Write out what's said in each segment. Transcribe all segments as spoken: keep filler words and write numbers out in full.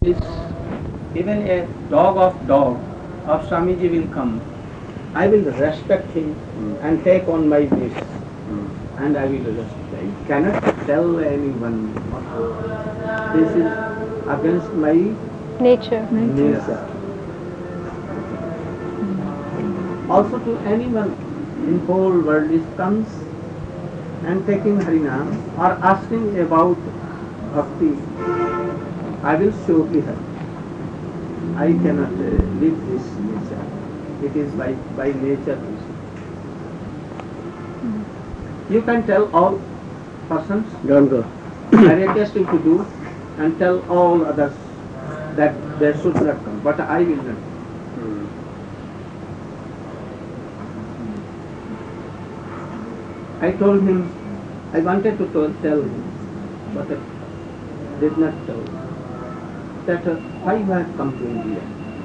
Is even a dog of dog of Swamiji will come, I will respect him mm. and take on my wish mm. and I will respect. I cannot tell anyone this is against my nature. nature. Mm. Also to anyone in whole world is comes and taking Harinam or asking about bhakti, I will surely help. I cannot uh, live this nature. It is by, by nature. Mm. You can tell all persons, don't go. I request you to do and tell all others that they should not come, but I will not. Mm. I told him, I wanted to tell him, but I did not tell him that uh, why you have come to India?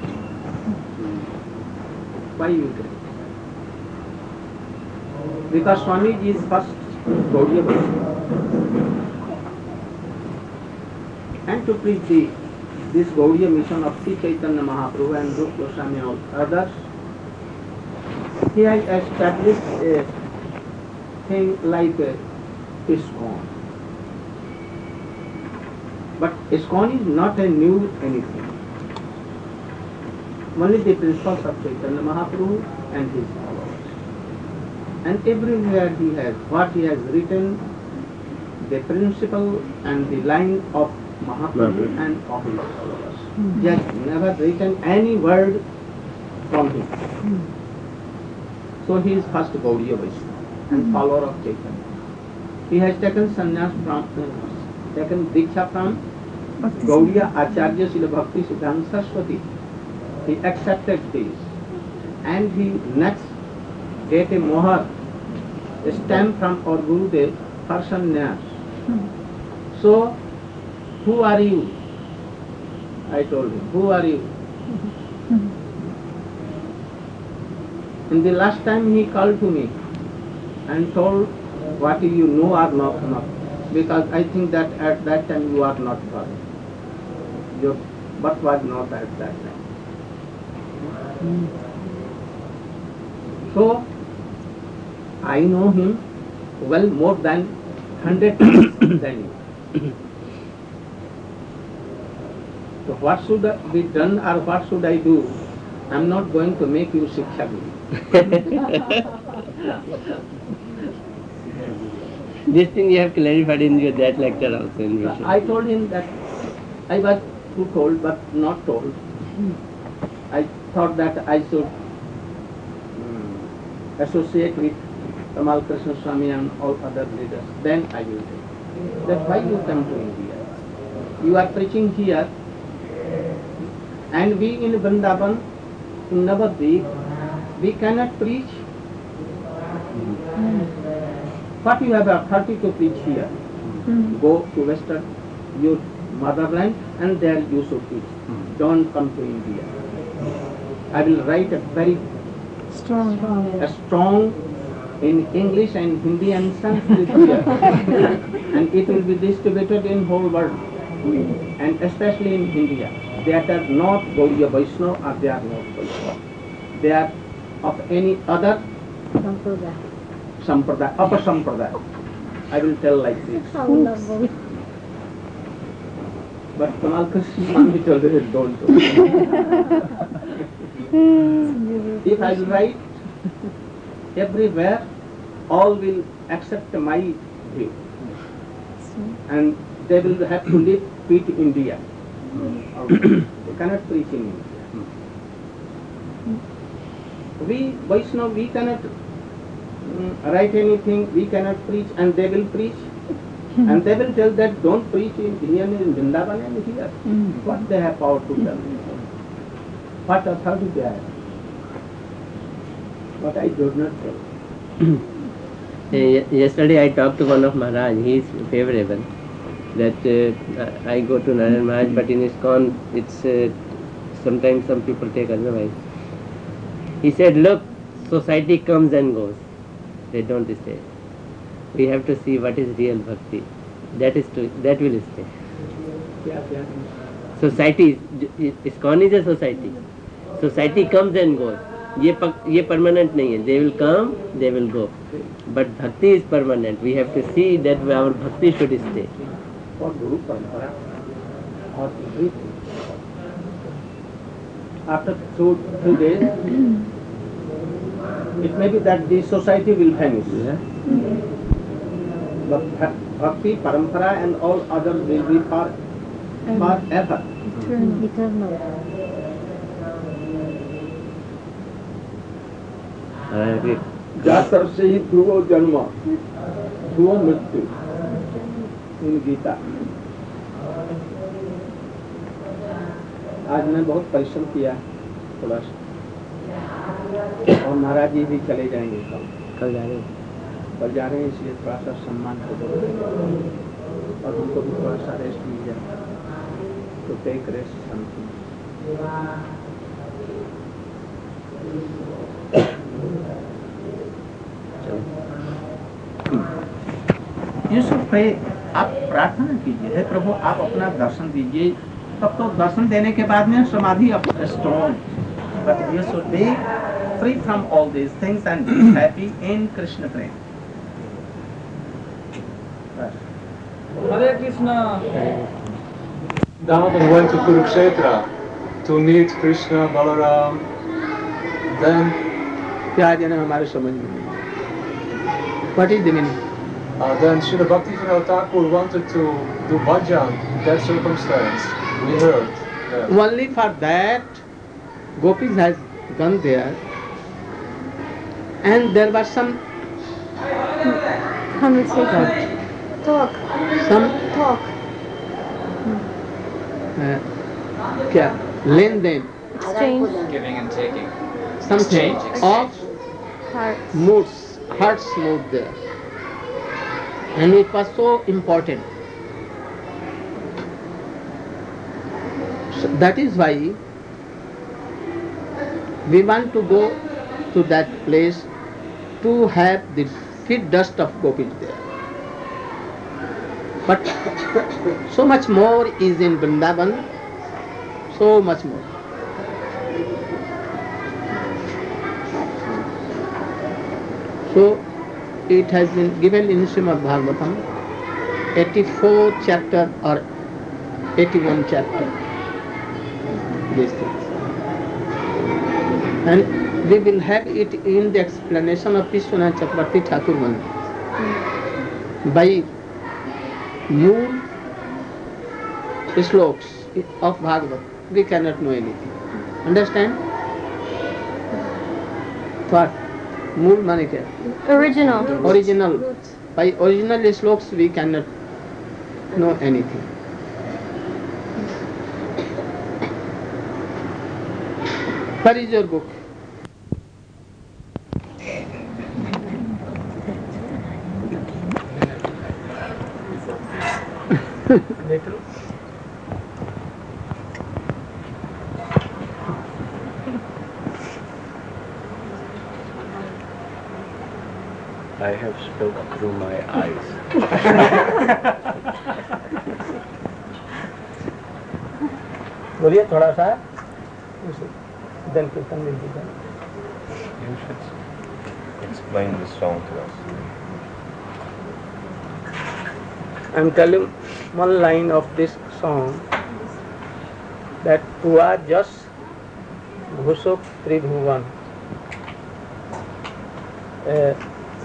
Why you did? Because Swamiji is first Gaudiya Vaishnava. And to preach the, this Gaudiya mission of Sri Chaitanya Mahaprabhu and Rupa Goswami and others, he has established a thing like a ISKCON. But ISKCON is not a new anything. Only the principles of Chaitanya Mahaprabhu and his followers. And everywhere he has, what he has written, the principle and the line of Mahaprabhu mm-hmm. and of his followers. Mm-hmm. He has never written any word from him. Mm-hmm. So he is first Gaudiya Vaishnava and mm-hmm. follower of Chaitanya. He has taken sannyas from, uh, taken Diksha from Gaudiya Acharya Srila Bhakti Siddhanta Saraswati. He accepted this and he next get a mohar, a stamp from our Gurudev for sannyas. Hmm. So, who are you? I told him, who are you? Hmm. And the last time he called to me and told what you know or not, not. Because I think that at that time you are not born. Your birth was not at that time. Mm. So, I know him well more than hundred times than you. So what should be done or what should I do? I am not going to make you Shiksha Guru. This thing you have clarified in your that lecture also. In I told him that I was too told but not told. I thought that I should um, associate with Tamal Krishna Swami and all other leaders. Then I will take. That's why you come to India. You are preaching here and we in Vrindavan, in Navadvip, we cannot preach. Mm. What you have authority to preach here? Mm. Go to Western, your motherland, and there you should preach. Mm. Don't come to India. I will write a very strong, a strong in English and Hindi and Sanskrit here, and it will be distributed in whole world, and especially in India. They are not Gaudiya Vaishnava or they are not Vaishnava. They are of any other Sampradaya, Sampradaya, upper Sampradaya. I will tell like this. But Tamal Krishna Swami told me, don't do. If I will write everywhere, all will accept my view. And they will have to live with India. They cannot preach in India. We Vaishnava, we cannot um, write anything, we cannot preach, and they will preach. And they will tell that don't preach in here in Vrindavan and here. What they have power to tell? What authority they have? What I do not tell. Yesterday I talked to one of Maharaj. He is favorable that uh, I go to Narayan Maharaj, but in ISKCON it's uh, sometimes some people take otherwise. He said, look, society comes and goes. They don't stay. We have to see what is real bhakti. That is to, that will stay. society is, ISKCON is a society. Society comes and goes. ये पक, ये permanent नहीं है. They will come, they will go. But bhakti is permanent. We have to see that our bhakti should stay. For Guru Parampara or everything. After two, two days, it may be that the society will vanish. Yeah. But Bhakti, Parampara and all others will be for, forever. Eternal. Eternal. Uh, जातर से ही ध्रुवो जन्म ध्रुवो मृत्यु इन गीता। आज मैं बहुत परिश्रम किया थोड़ा सा, और महाराज जी भी चले जाएंगे कल कल जा रहे हैं कल जा रहे हैं, इसलिए थोड़ा सा सम्मान को दो और उनको भी थोड़ा सा रेस्ट मिल जाए, तो टेक रेस्ट समथिंग। यीशु पे आप प्रार्थना कीजिए, हे प्रभु आप अपना दर्शन दीजिए, तब तो दर्शन देने के बाद में समाधि strong, but we should be free from all these things and be happy in Krishna prem. Hare Krishna. Damodar went to Kurukshetra to meet Krishna, Balaram. Then क्या जन हमारे समझ में नहीं, what is the meaning? Uh, then Srila Bhaktivinoda Thakur wanted to do bhajan in that circumstance. We heard. Yeah. Only for that, Gopis has gone there, and there was some Conversation. Talk. some Talk. uh, क्या लेन देन, Exchange. Giving and taking. something Exchange, of Hearts. moods, hearts mood there, and it was so important. So that is why we want to go to that place to have the feet dust of gopis there. But so much more is in Vrindavan, so much more. So it has been given in Srimad Bhagavatam, eighty-fourth chapter or eighty-one chapter, these things. And we will have it in the explanation of Vishwanath Chakravarti Thakur by moon sloks of Bhagavad. We cannot know anything. Understand? What? Mool mane kya? Original. Original. By original sloks we cannot know anything. Where is your book? Little. I have spoken through my eyes. बोलिए थोड़ा सा, then कीर्तन will be done. You should explain the song to us. I am telling one line of this song, that Tua Jas Bhusuk Tribhuvan. A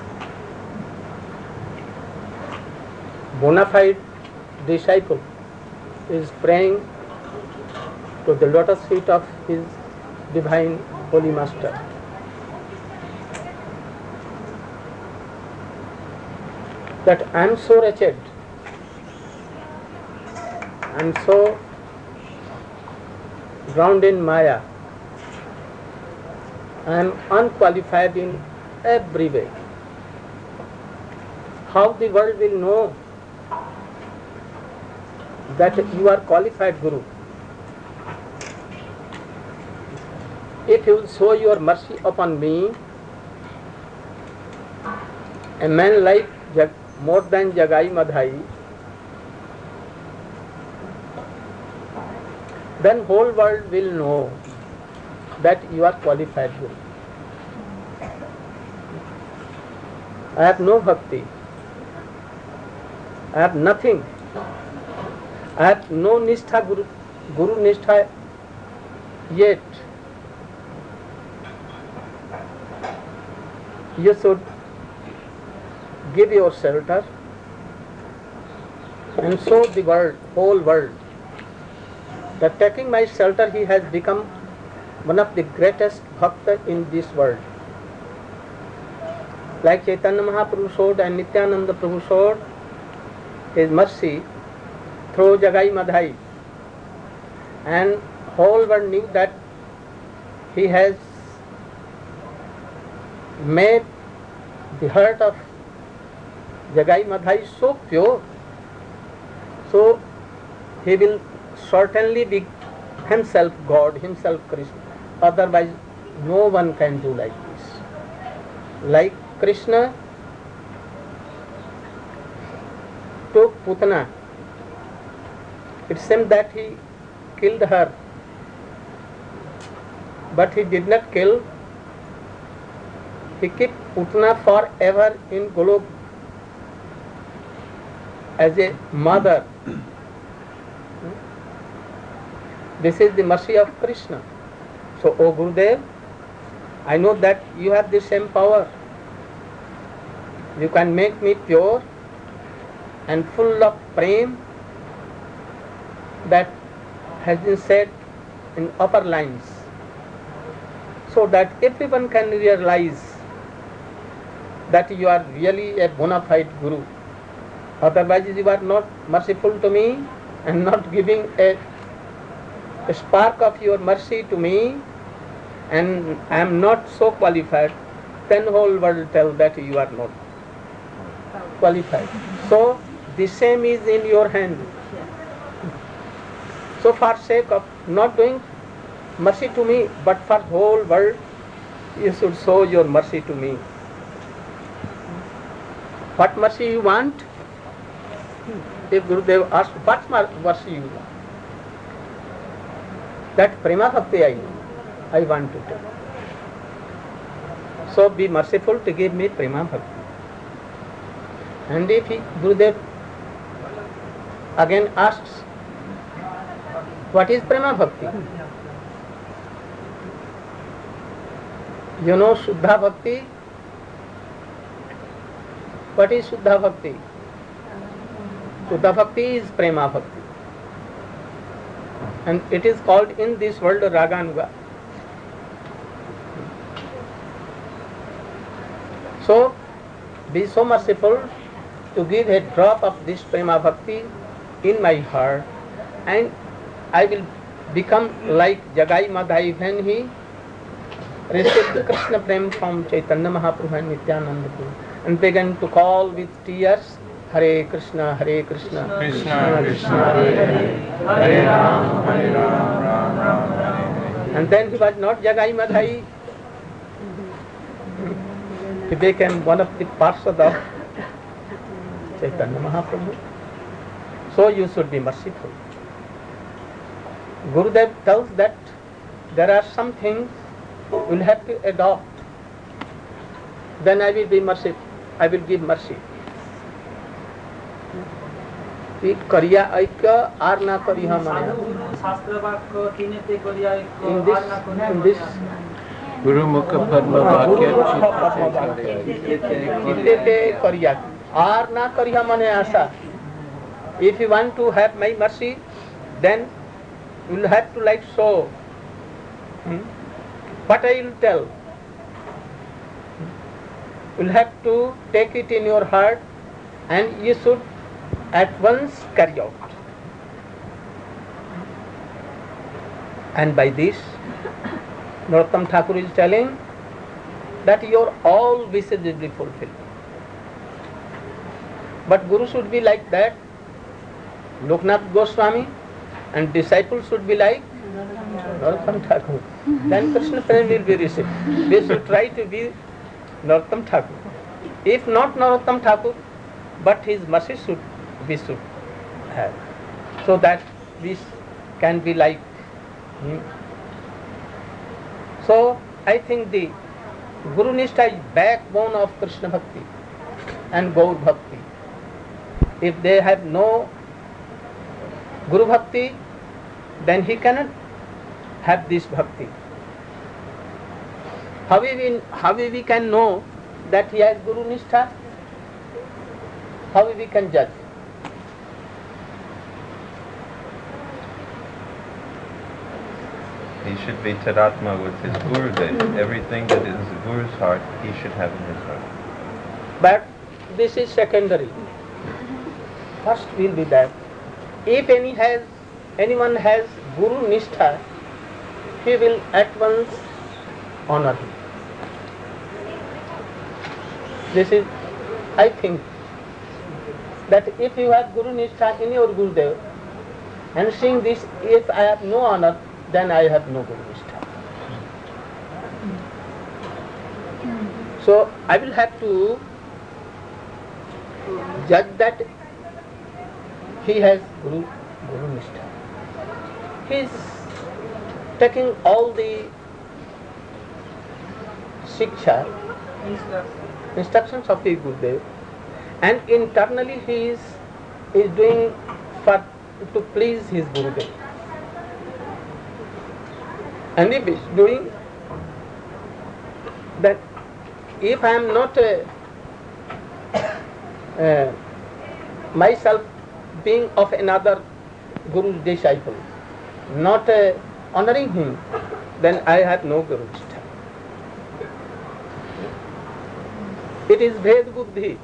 bona fide disciple is praying to the lotus feet of his divine holy master. That I am so wretched, I am so drowned in Maya, I am unqualified in every way. How the world will know that you are qualified Guru? If you will show your mercy upon me, a man like Jag, more than Jagai Madhai, then whole world will know that you are qualified Guru. I have no bhakti. I have nothing. I have no nishtha, Guru, Guru nishtha yet. You should give your shelter and show the world, whole world, that taking my shelter he has become one of the greatest bhakta in this world. Like Chaitanya Mahaprabhu showed and Nityananda Prabhu showed his mercy through Jagai Madhai, and whole world knew that he has made the heart of Jagai Madhai so pure, so he will certainly be himself God, himself Krishna. Otherwise no one can do like this. Like Krishna took Putana, it seemed that he killed her, but he did not kill. He kept Putana forever in Golok as a mother. This is the mercy of Krishna. So, O Gurudev, I know that you have the same power. You can make me pure and full of prem, that has been said in upper lines, so that everyone can realize that you are really a bona fide Guru. Otherwise you are not merciful to me and not giving a, a spark of your mercy to me, and I am not so qualified, then whole world tell that you are not qualified. So the same is in your hand. So for sake of not doing mercy to me, but for whole world, you should show your mercy to me. What mercy you want? If Gurudev asks, what mercy you want? That prema bhakti I know, I want to take. So be merciful to give me prema bhakti. And if he, Gurudev again asks, what is prema bhakti? You know Shuddha bhakti? What is Shuddha bhakti? Shuddha bhakti is prema bhakti. And it is called in this world Raganuga. So, be so merciful to give a drop of this prema bhakti in my heart, and I will become like Jagai Madhai when he received Krishna Prem from Chaitanya Mahaprabhu and Nityananda Prabhu, and began to call with tears, Hare Krishna, Hare Krishna, Krishna, Krishna, Hare Hare Hare, Ram, Hare Ram, Ram, Ram, Hare Hare. And then he was not Jagai Madhai, he became one of the Parshad of Chaitanya Mahaprabhu. So you should be merciful. Gurudev tells that there are some things you will have to adopt. Then I will be merciful. I will give mercy. Kariya Aikya Arna Kariha Maya. In this, in this Guru Mukha Padma Vakya Chitte Kariya Arna Kariha Mane Asa. If you want to have my mercy, then you will have to like so. Hmm? What I will tell, you will have to take it in your heart, and you should at once carry out. And by this, Narottam Thakur is telling that your all wishes will be fulfilled. But Guru should be like that, Loknath Goswami, and disciples should be like Narottam Thakur. Then Krishna Prem will be received. We should try to be Narottam Thakur. If not Narottam Thakur, but his mercy should we should have, so that we can be like Hmm. So I think the Guru Nishtha is backbone of Krishna Bhakti and Gaur Bhakti. If they have no Guru Bhakti, then he cannot have this Bhakti. How we, how we can know that he has Guru Nishtha? How we can judge? He should be Tadatma with his Gurudev. Everything that is the Guru's heart, he should have in his heart. But this is secondary. First will be that. If any has, anyone has Guru Nishtha, he will at once honor him. This is, I think, that if you have Guru Nishtha in your Gurudev, and seeing this, if I have no honor, then I have no Guru Nishtha. So I will have to judge that he has Guru, Guru Nishtha. He is taking all the Shiksha, instructions of his Gurudev, and internally he is, is doing for to please his Gurudev. And if he is doing that, if I am not uh, uh, myself being of another Guru's disciple, not uh, honoring him, then I have no Guru Nishtha. It is Ved Buddhi.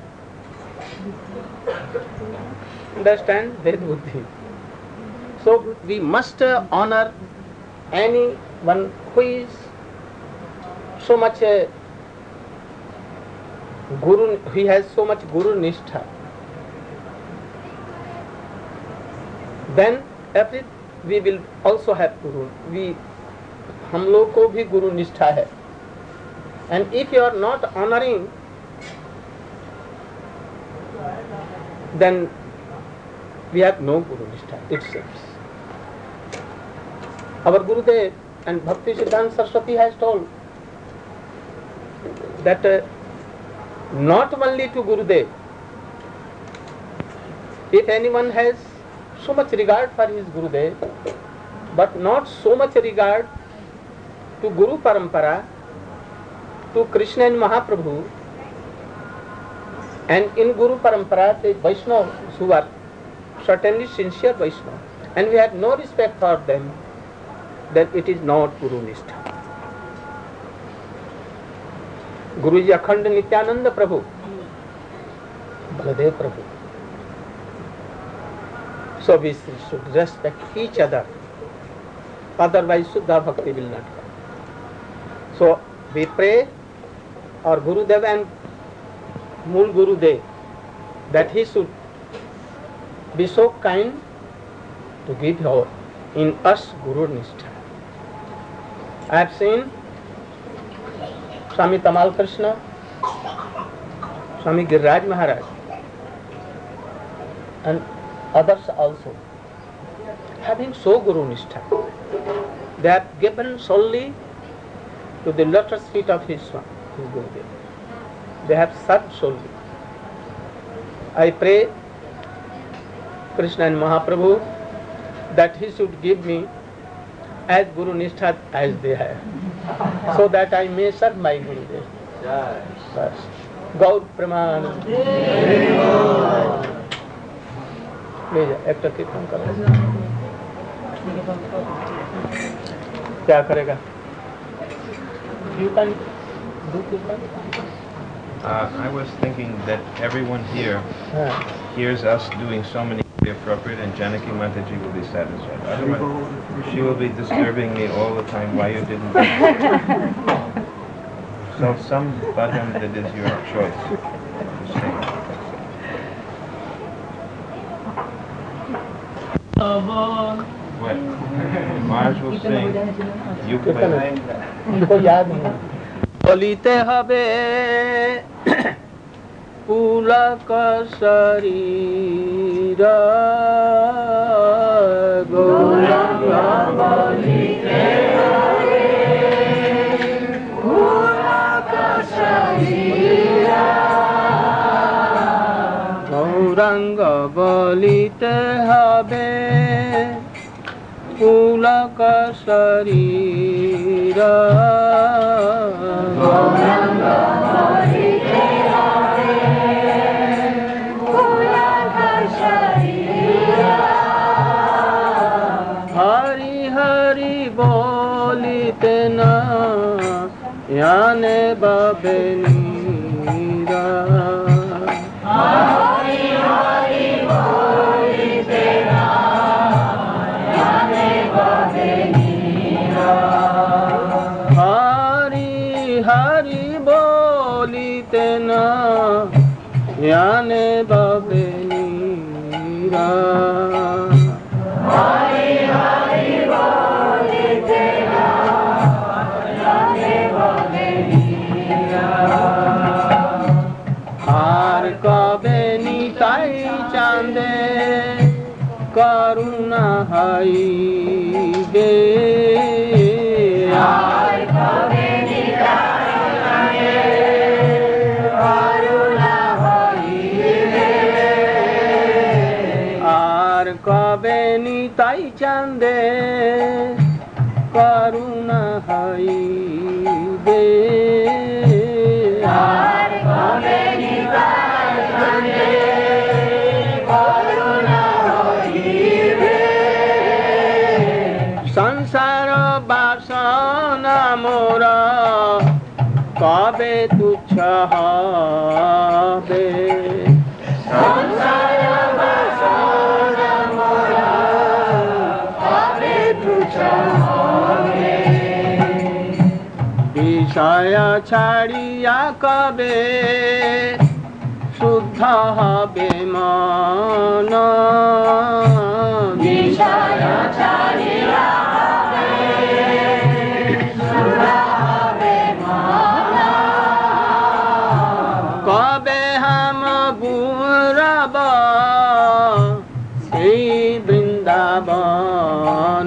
Understand? Ved Buddhi. So we must uh, honor anyone who is so much uh, Guru, he has so much Guru Nishtha. Then every we will also have Guru. We, हम लोग को भी Guru Nishtha है. And if you are not honoring, then we have no Guru Nishtha, it seems. Our Gurudev and Bhakti Siddhanta Saraswati has told that uh, not only to Gurudev, if anyone has so much regard for his Gurudev, but not so much regard to Guru Parampara, to Krishna and Mahaprabhu, and in Guru Parampara the Vaishnavas who are certainly sincere Vaishnavas, and we have no respect for them, then it is not Guru Nishtha. Guruji Akhand Nityananda Prabhu, Baladev Prabhu. So we should respect each other, otherwise Shuddha Bhakti will not come. So we pray our Gurudev and Mool Gurudev that he should be so kind to give our, in us Guru Nishtha. I have seen Swami Tamal Krishna, Swami Giriraj Maharaj, and others also, having so Guru Nishtha. They are given solely to the lotus feet of his Swami, his Gurudev. They have served solely. I pray Krishna and Mahaprabhu that he should give me as Guru Nishtha as they have, so that I may serve my Gurudev. Yes. Gaur Praman. ले जा एक टक कीर्तन करो. क्या करेगा? You can do kirtan. Uh, I was thinking that everyone here हाँ. hears us doing so many appropriate, and Janaki Mataji will be satisfied. Otherwise, she will be disturbing me all the time why you didn't do it. So some bhajan that is your choice to sing. What? Maharaj will sing. You play. उनको याद नहीं. বলিতে হবে পুলক শরীর গৌরাঙ্গ বলিতে গৌরাঙ্গ বলিতে হবে পুলক শরীর গৌরাঙ্গ বলিতে হবে পুলক শরীর হরি হরি বলিতে না याने बाबे नीरा हरि हरि बोलिते ना याने बाबे नीरा हरि हरि बोलिते ना याने बाबे नीरा हरि हरि बोलिते ना আর কবে নিতাই চাঁদে করুণা হইবে আর কবে নিতাই চাঁদে করুণা হইবে আর কবে নিতাই চাঁদে করুণা হইবে আর কবে নিতাই চাঁদে করুণা হইবে সংসার বাসনা মোর কবে তুচ্ছ হবে সংসার বাসনা মোর কবে তুচ্ছ হবে বিষয় ছাড়িয়া কবে শুদ্ধ হবে মন বিষয় ছাড়িয়া কবে শুদ্ধ হবে মন কবে হাম বুড়ব শ্রী বৃন্দাবন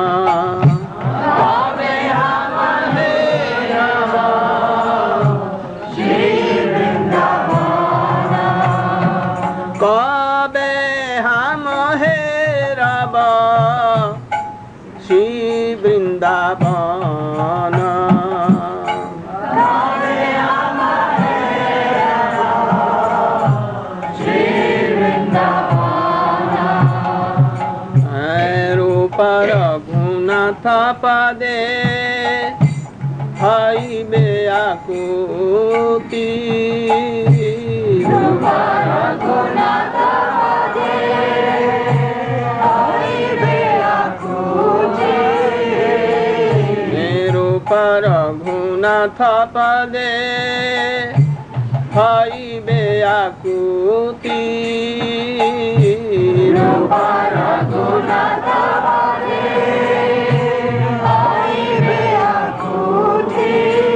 কবে হাম হেরব শ্রী বৃন্দাবন কবে হাম হেরব শ্রী বৃন্দাবন কবে হাম হেরব শ্রী বৃন্দাবন রূপর গুণাথ পদে হইবে আকুতি রূপর গুণাথ পদে হইবে আকুতি রূপর গুণাথ পদে হইবে আকুতি রূপর গুণাথ পদে হইবে আকুতি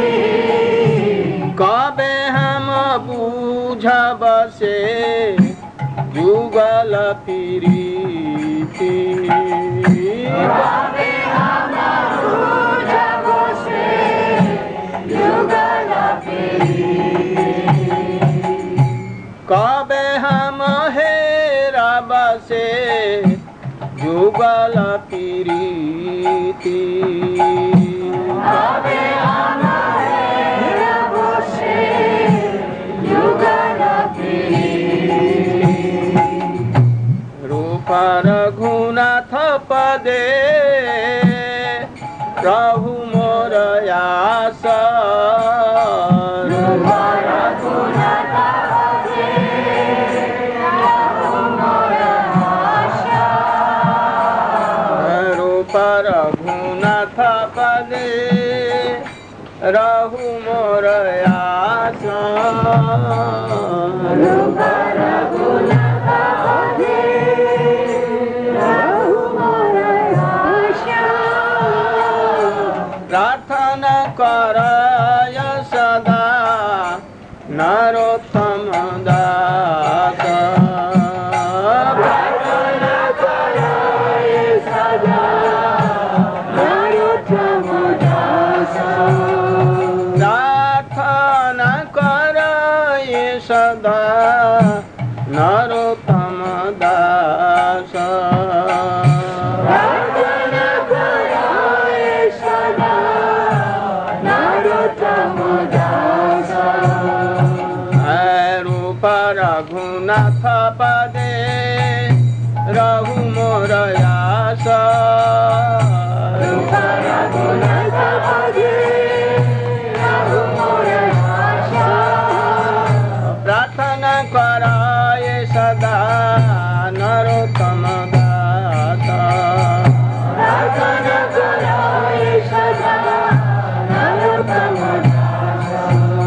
কবে হাম বুঝব সে যুগল প্রীতি কবে হাম বুঝব সে যুগল প্রীতি কবে হাম হেরব সে যুগল প্রীতি কবে হাম হেরব সে যুগল প্রীতি রূপর গুণাথ পদে প্রভু মোর আশ রূপর গুণাথ পদে প্রভু মোর আশ রূপর গুণাথ পদে रहु मोर आस रूपर गुणथ पदे रहु मोर आस प्रार्थना करय सदा नरोत्तम दास प्रार्थना करय सदा नरोत्तम दास प्रार्थना करय सदा नरोत्तम रघुनाथ पदे रहु मोर आशा रघुनाथ पदे रहु मोर आशा प्रार्थना कराए सदा नरोत्तम दाता प्रार्थना कराए सदा नरोत्तम दाता।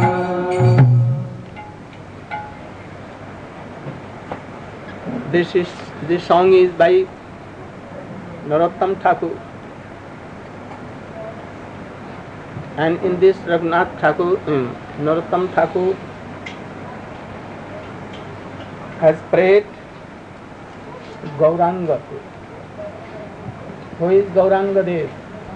This is this song is by Narottam Thakur, and in this Raghunath Thakur, um, Narottam Thakur has prayed Gauranga. Who is Gauranga Dev?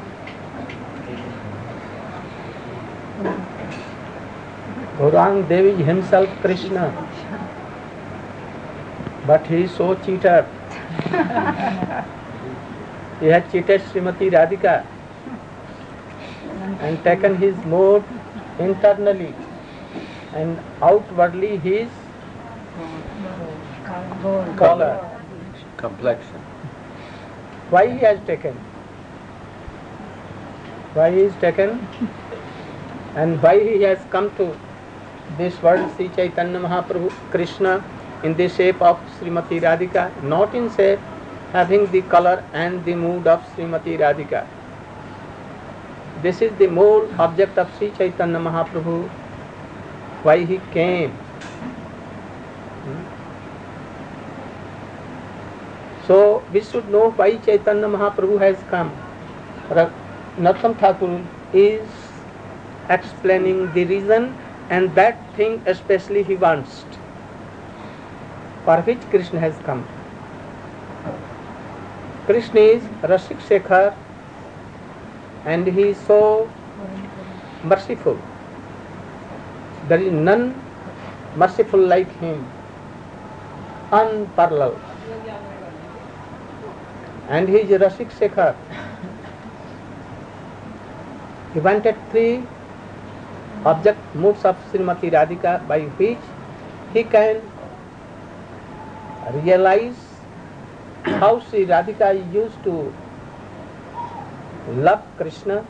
Gauranga Dev is himself Krishna, but he is so cheated. He had cheated Srimati Radhika and taken his mode internally, and outwardly his color, Complexion. why he has taken, why he is taken, and why he has come to this world, Sri Chaitanya Mahaprabhu, Krishna, in the shape of Srimati Radhika, not in shape having the color and the mood of Srimati Radhika. This is the more object of Sri Chaitanya Mahaprabhu, why he came. So we should know why Chaitanya Mahaprabhu has come. Narottam Thakur is explaining the reason, and that thing especially he wants, for which Krishna has come. Krishna is Rasik Shekhar, and he is so merciful. There is none merciful like him, unparalleled. And he is Rasik Shekhar. He wanted three object moods of Srimati Radhika by which he can realize how Sri Radhika used to love Krishna,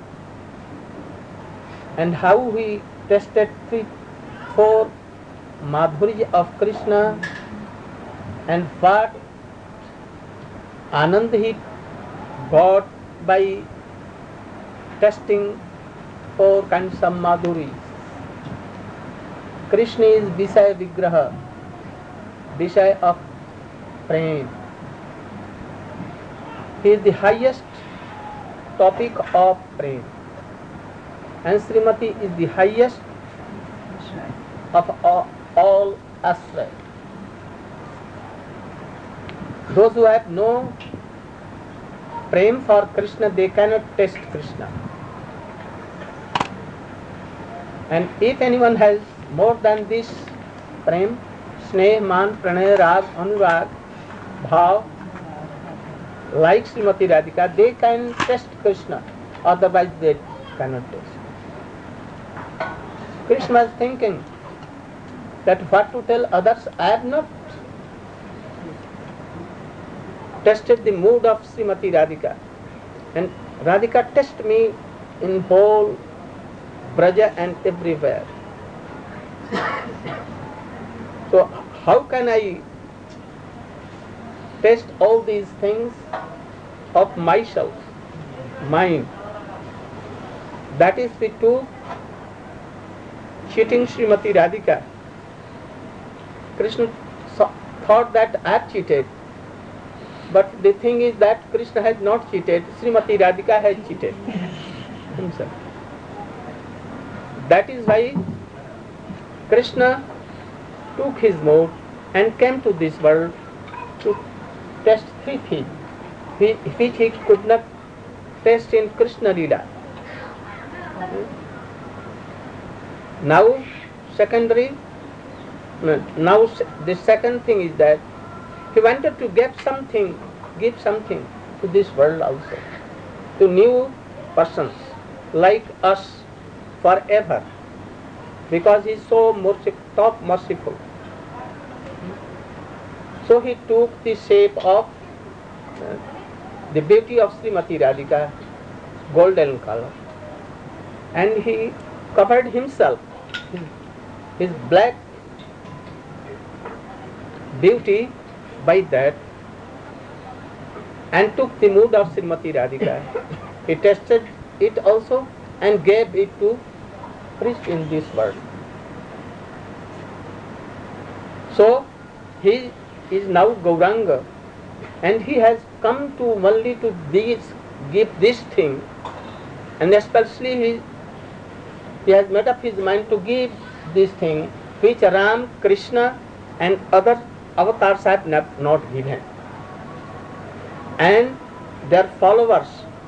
and how he tasted three, four madhurya of Krishna, and what Anand he got by tasting four kinds of madhuri. Krishna is Visaya Vigraha, Visaya of Prem. He is the highest topic of Prem, and Srimati is the highest of all, all ashray. Those who have no Prem for Krishna, they cannot taste Krishna. And if anyone has more than this Prem, Sneh, Man, Pranay, Rag, Anurag, Bhav, like Srimati Radhika, they can taste Krishna, otherwise they cannot taste. Krishna is thinking that what to tell others, I have not tested the mood of Srimati Radhika, and Radhika tested me in whole Braja and everywhere. So how can I test all these things of myself, mine? That is the two cheating Srimati Radhika. Krishna thought that I have cheated, but the thing is that Krishna has not cheated, Srimati Radhika has cheated himself. That is why Krishna took his mode and came to this world to test three things which he could not test in Krishna Lila. Now, secondary, now the second thing is that he wanted to give something, give something to this world also, to new persons like us forever, because he is so merciful, top merciful. So he took the shape of uh, the beauty of Srimati Radhika, golden color, and he covered himself, his, his black beauty by that, and took the mood of Srimati Radhika. He tested it also and gave it to preach in this world. So he is now Gauranga, and he has come to only to this, give this thing, and especially he, he has made up his mind to give this thing which Ram, Krishna and other avatars have not given. And their followers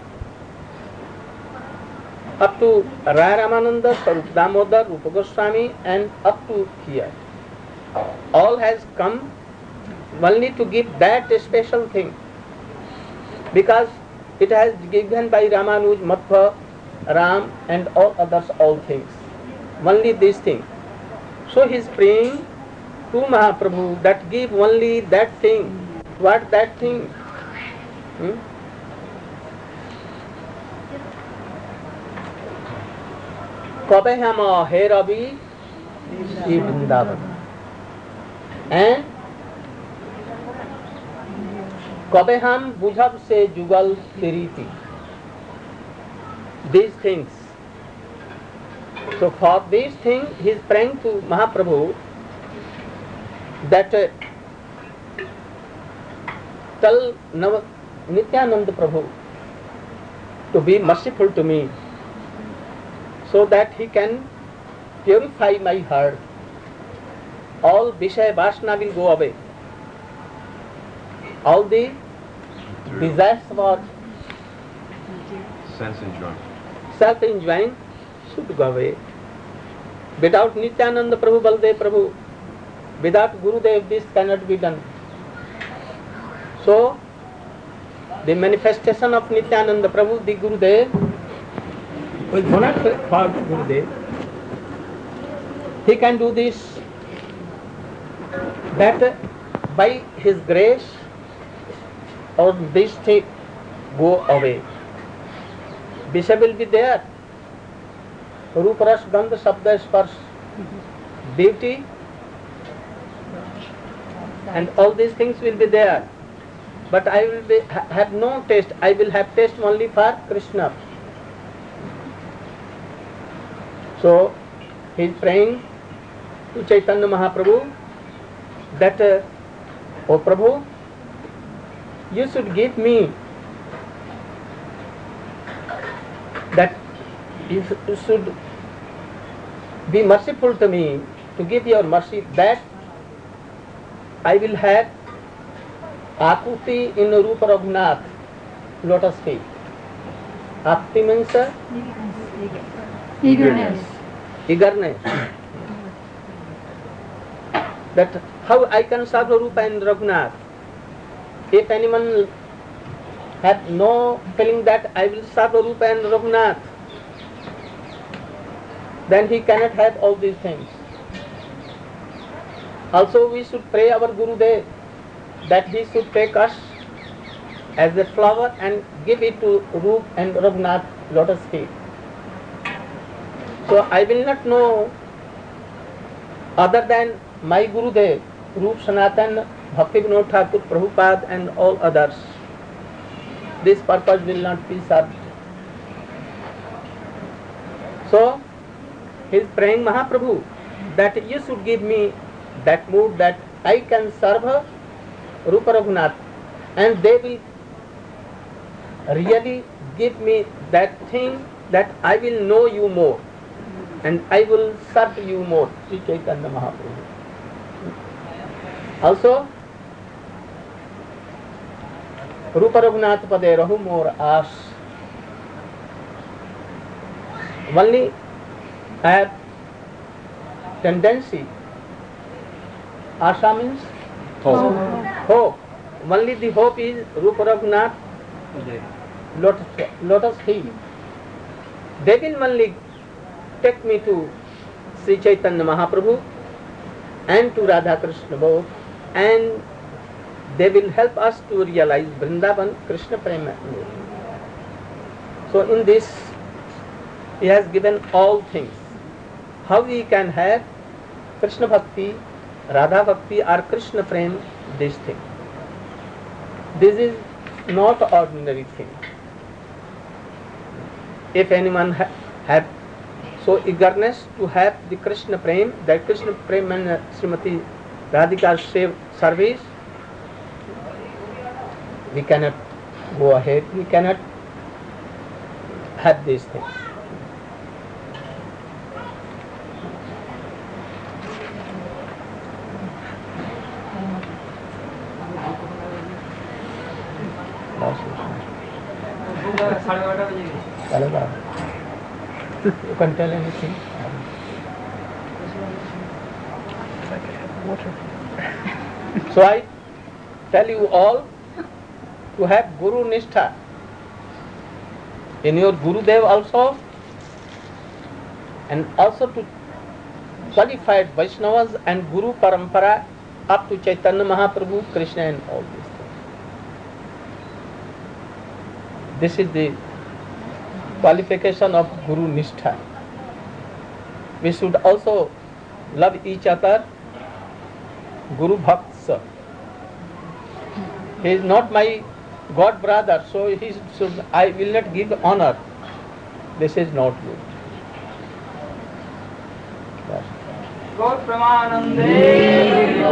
up to Raya Ramananda, Sarup Damodar, Rupa Goswami and up to here, all has come only to give that special thing, because it has given by Ramanuj, Madhva, Ram and all others all things, only this thing. So he is praying to Mahaprabhu that give only that thing. What that thing? Hmm? Kabe hama he Rabi Shri Vrindavan, and kabe ham bujhab se jugal tiriti. These things. So for this thing he is praying to Mahaprabhu that uh, tell Nav- Nityananda Prabhu to be merciful to me, so that he can purify my heart. All Vishaya Vasana will go away. All the desires for Sense enjoyment. self-enjoying should go away. Without Nityananda Prabhu, Baldev Prabhu, without Gurudev, this cannot be done. So, the manifestation of Nityananda Prabhu, the Gurudev, was not for Gurudev. He can do this, that by his grace, all this thing go away. Visha will be there. Rupa, Ras, Gandha, Shabda, Sparsh, beauty, and all these things will be there. But I will be, ha, have no taste. I will have taste only for Krishna. So he is praying to Chaitanya Mahaprabhu that, uh, O Prabhu, you should give me that, you should be merciful to me, to give your mercy, that I will have Akuti in Rupa Raghunath, lotus feet. Akuti means uh, Eagerness. eagerness. That how I can serve Rupa and Raghunath. If anyone have no feeling that I will serve Rupa and Raghunath, then he cannot have all these things. Also we should pray our Gurudev that he should take us as a flower and give it to Rupa and Raghunath lotus feet. So I will not know other than my Gurudev, Rupa Sanatan, Bhakti Vinod Thakur, Prabhupada and all others. This purpose will not be served. So he is praying Mahaprabhu that you should give me that mood that I can serve Rupa Raghunath, and they will really give me that thing that I will know you more and I will serve you more. Sri Chaitanya Mahaprabhu. Also, Rupa Raghunath Pade Rahu More As. Only I have tendency. Asha means Hope. hope. Only the hope is Rupa Raghunath lotus, lotus feet. They will only take me to Sri Chaitanya Mahaprabhu and to Radha Krishna both, and they will help us to realize Vrindavan Krishna Prema. So in this, he has given all things. How we can have Krishna Bhakti, Radha Bhakti or Krishna Prem, this thing. This is not ordinary thing. If anyone ha- have so eagerness to have the Krishna Prem, that Krishna Prem and uh, Srimati Radhika's service, we cannot go ahead, we cannot have these things. You can tell anything. So I tell you all to have Guru Nishtha in your Gurudev also, and also to qualified Vaishnavas and Guru Parampara up to Chaitanya Mahaprabhu, Krishna and all these things. This is the qualification of Guru Nishtha. We should also love each other, Guru Bhakts. He is not my God brother, so he should, I will not give honor. This is not good. Yes. Gaur Pramanande.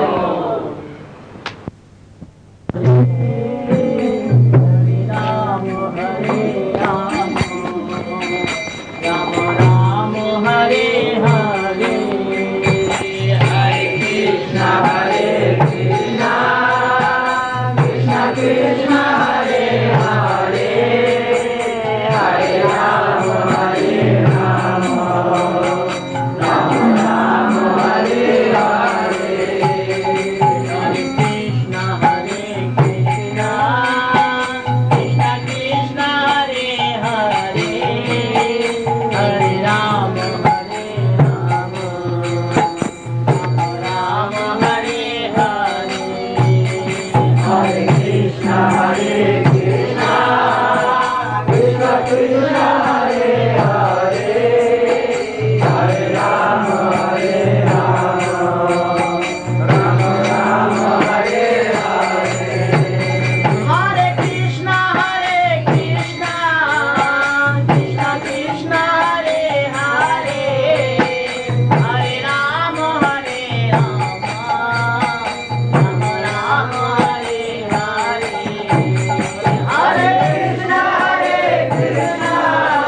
Hare Krishna, Hare Krishna.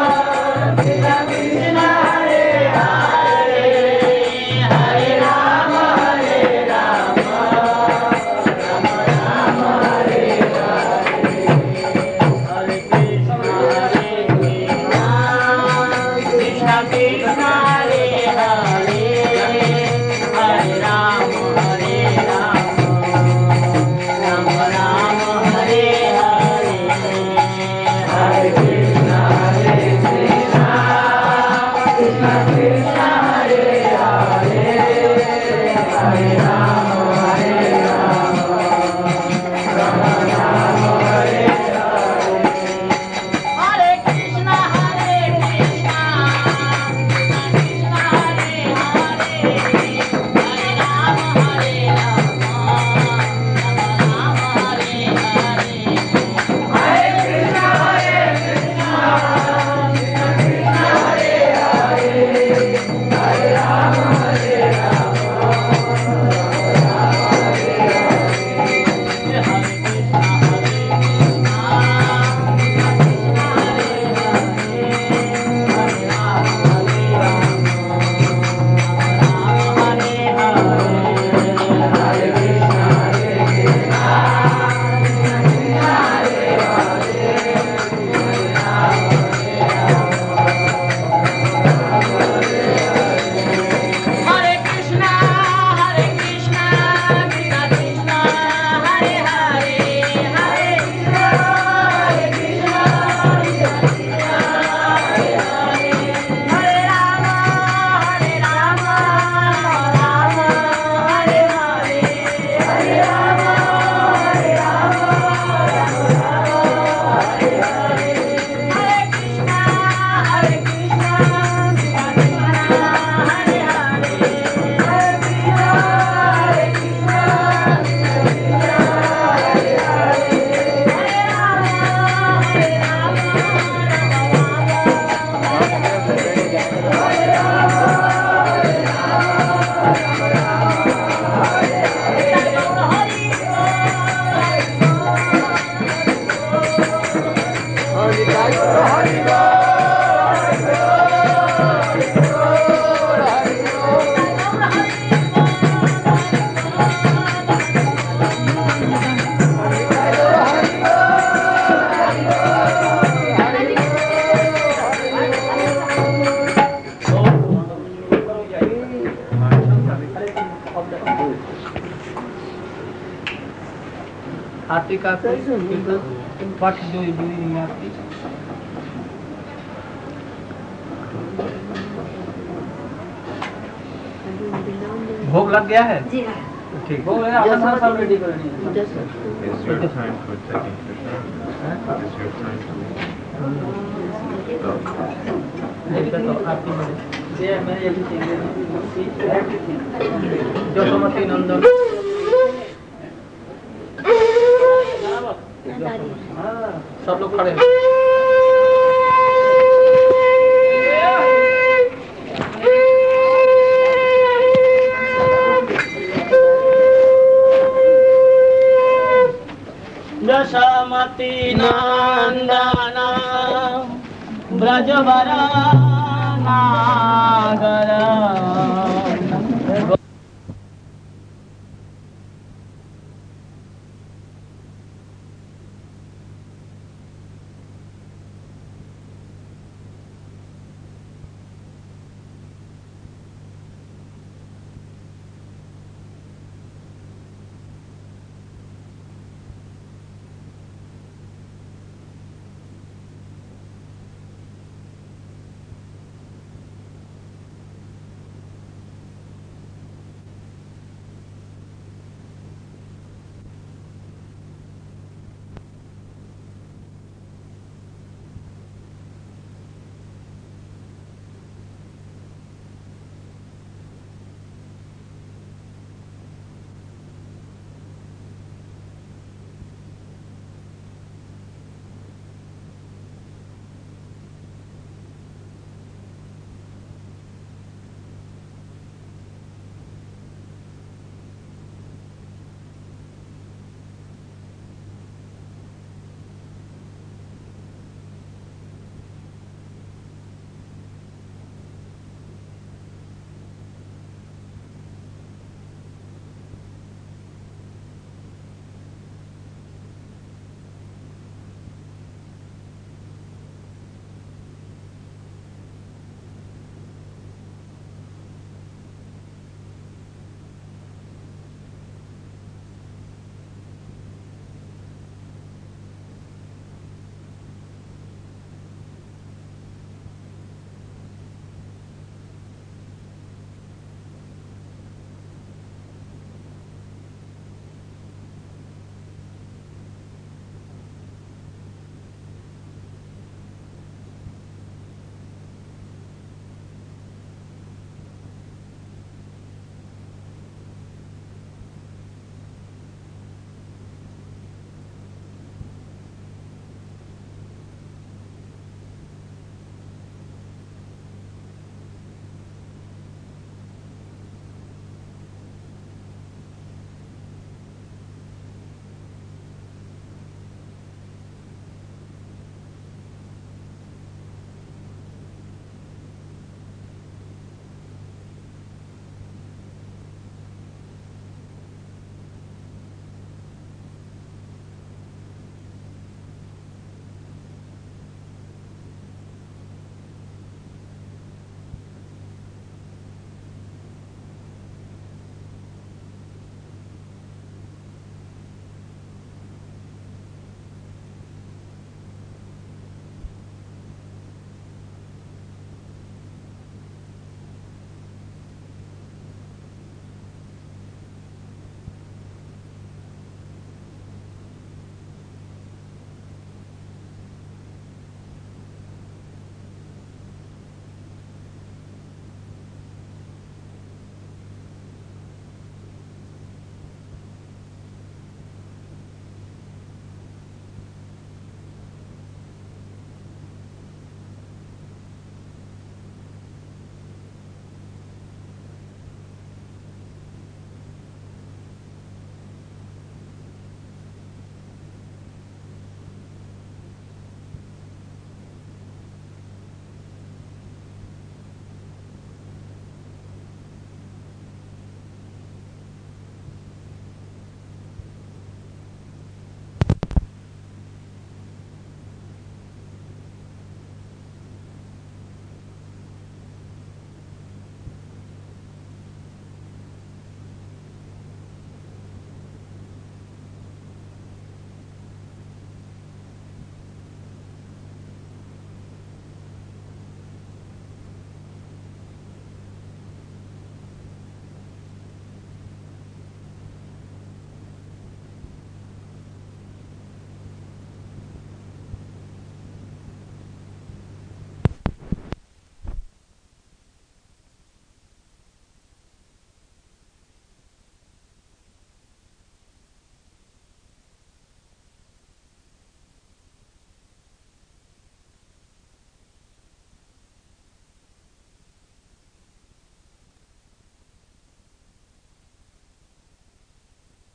आरती का पाठ जो जो आरती भोग लग गया है जी हाँ ठीक भोग लगा अपना सब रेडी करनी है Is your time for taking Krishna? Is your time to... तो आरती में ये मैंने ये भी चाहिए जो समति नंदन सब लोग खड़े हैं दशमति नंदन ब्रजवरा नागर